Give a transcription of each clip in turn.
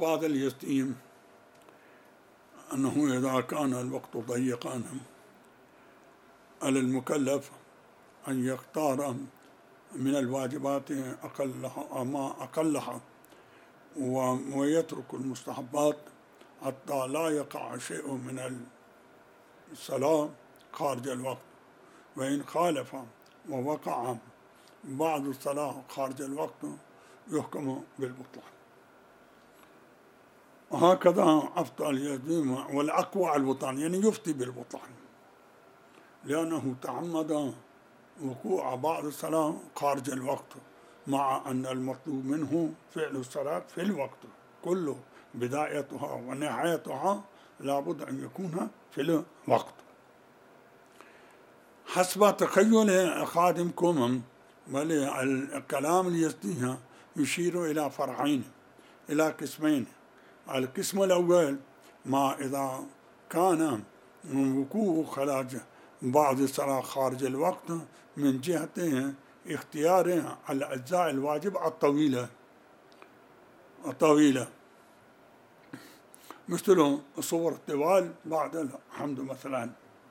أفاد اليتيم أنه إذا كان الوقت ضيقا على المكلف أن يختار من الواجبات أقلها ما أقلها ويترك المستحبات حتى لا يقع شيء من الصلاة خارج الوقت، وإن خالف ووقع بعض الصلاة خارج الوقت يحكم بالبطلان. وهكذا أفتى اليتيم، والأقوى على البطلان يعني يفتي بالبطلان لأنه تعمد وقوع بعض الصلاة خارج الوقت، مع أن المطلوب منه فعل الصلاة في الوقت كله، بدايتها ونهايتها لابد أن يكون في الوقت. حسب تخيل خادمكم الكلام اليزديها يشير إلى فرعين، إلى قسمين. القسم الأول ما إذا كان من وقوع خلاج بعض الصلاة خارج الوقت من جهة اختيار الأجزاء الواجب الطويلة مثل صور الطوال بعد الحمد مثلا.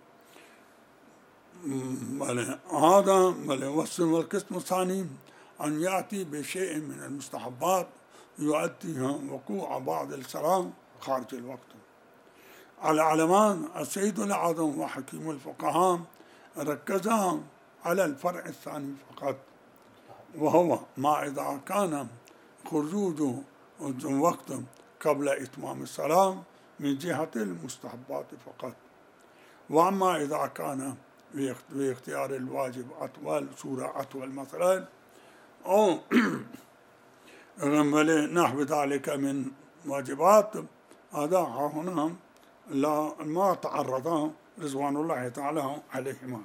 هذا والقسم الثاني أن يأتي بشيء من المستحبات يؤدي وقوع بعض الصلاة خارج الوقت. العلمان السيد الأعظم وحكيم الفقهاء ركزا على الفرع الثاني فقط، وهو ما إذا كان خروج وقت قبل إتمام الصلاة من جهة المستحبات فقط. وأما إذا كان باختيار الواجب أطول، سورة أطول مثلا، أو نحو ذلك من واجبات، هذا هنا لا ما تعرض رضوان الله تعالى عليهما.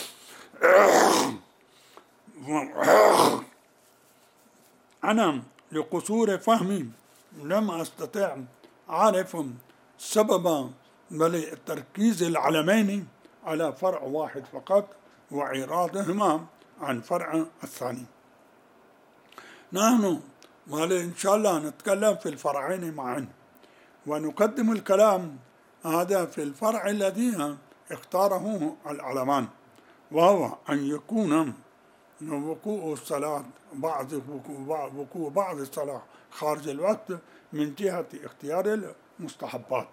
أنا لقصور فهمي لم أستطع أعرف سبب التركيز العلمين على فرع واحد فقط وإعراضهما عن فرع الثاني. نحن إن شاء الله نتكلم في الفرعين معا، ونقدم الكلام هذا في الفرع الذي اختاره العلمان، وهو أن يكون وقوع الصلاة وقوع بعض الصلاة خارج الوقت من جهة اختيار المستحبات.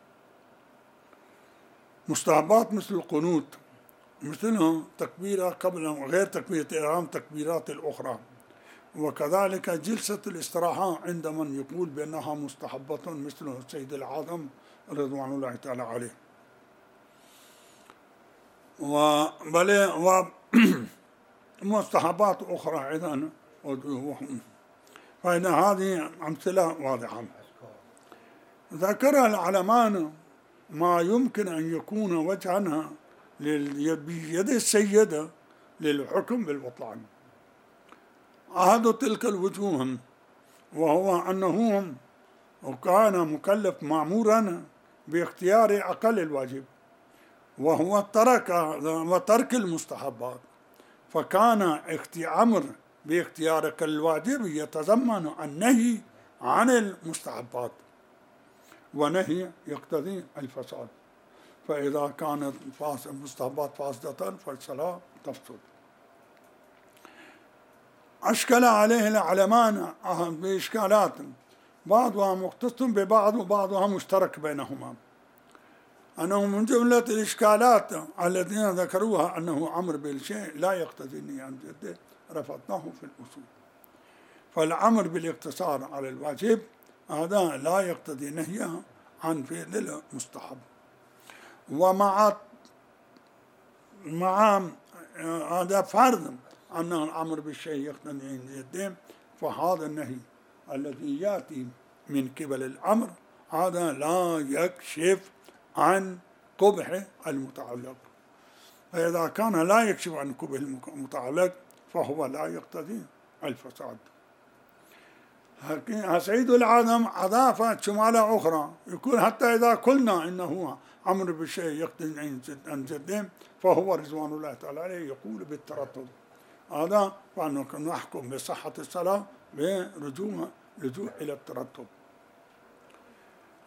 مستحبات مثل القنوت، مثل تكبيرة قبل غير تكبيرة الإحرام، تكبيرات الأخرى، وكذلك جلسة الاستراحة عند من يقول بأنها مستحبة مثل السيد العاظم رضوان الله تعالى عليه. ومستحبات أخرى أيضا، فإن هذه أمثلة واضحة. ذكر العلمان ما يمكن أن يكون وجها بيد السيدة للحكم بالبطلان. أحد تلك الوجوه وهو أنه كان مكلف مأمورا باختيار أقل الواجب، وهو ترك المستحبات، فكان أمر باختيار الواجب يتضمن النهي عن المستحبات، ونهي يقتضي الفساد، فإذا كانت المستحبات فاسدة فالصلاة تفسد. أشكل عليه العلمان بإشكالات، بعضها مختص ببعض وبعضها مشترك بينهما. أنه من جملة الإشكالات الذين ذكروها أنه أمر بالشيء لا يقتضي النية عن جده، رفضناه في الأصول. فالأمر بالاقتصار على الواجب هذا لا يقتضي نهيه عن فعل المستحب. ومع هذا فرض أن الأمر بالشيء يقتضي عن جده، فهذا النهي الذي يأتي من قبل الأمر هذا لا يكشف عن قبح المتعلق، فإذا كان لا يكشف عن قبح المتعلق فهو لا يقتضي الفساد. سيد العالم أضاف شمالة أخرى، يقول حتى إذا قلنا إنه أمر بالشيء يقتضي عن جده فهو رضوان الله تعالى عليه يقول بالترتب، هذا فنحكم بصحة الصلاة برجوع إلى الترتب.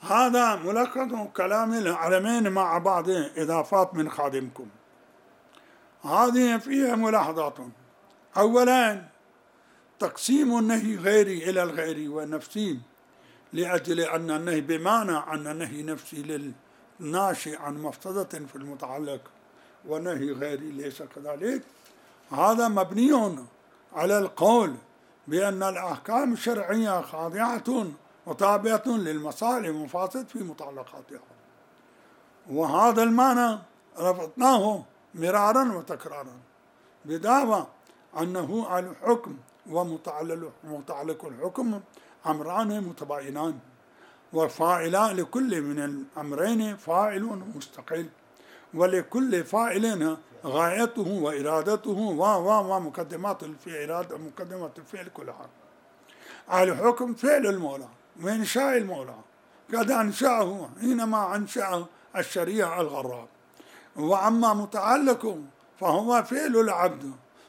هذا ملخص كلام العلمين مع بعض إضافات من خادمكم. هذه فيها ملاحظات. أولا تقسيم النهي غيري إلى الغيري والنفسي، لأجل أن النهي بمعنى أن النهي نفسي للناشئ عن مفسدة في المتعلق، ونهي غيري ليس كذلك. هذا مبني على القول بأن الأحكام الشرعية خاضعة وتابعة للمصالح والمفاسد في متعلقاتها، وهذا المعنى رفضناه مرارا وتكرارا بدعوى أنه الحكم ومتعلق الحكم أمران متباينان، وفاعلان لكل من الأمرين فاعل مستقل، ولكل فاعل غايته وإرادته ومقدمات الفعل مقدمات الفعل كلها. الحكم فعل المولى وإنشاء المولى، قد أنشأه حينما أنشأ الشريعة الغراء. وأما متعلق فهو فعل العبد،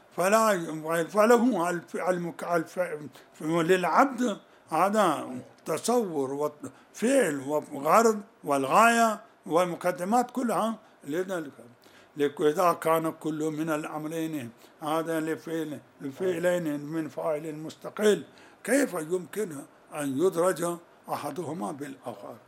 فله للعبد هذا تصور وفعل وغرض والغاية والمقدمات كلها لذلك. إذا كان كل من الأمرين هذا لفعلين من فاعل مستقل، كيف يمكن أن يدرج أحدهما بالآخر؟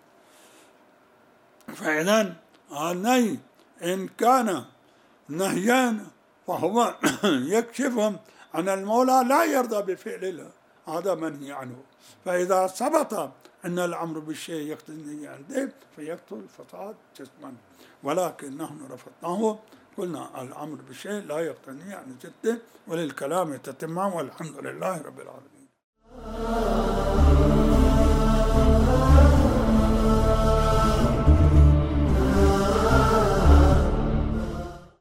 فإذا النهي إن كان نهيان فهو يكشف أن المولى لا يرضى بفعل الله، هذا منهي عنه. فإذا ثبت أن الأمر بالشيء يقتضي عنده فيقتل الفساد جسما، ولكن نحن رفضناه، قلنا الأمر بالشيء لا يقتضي عن جده، وللكلام تتمام، والحمد لله رب العالمين.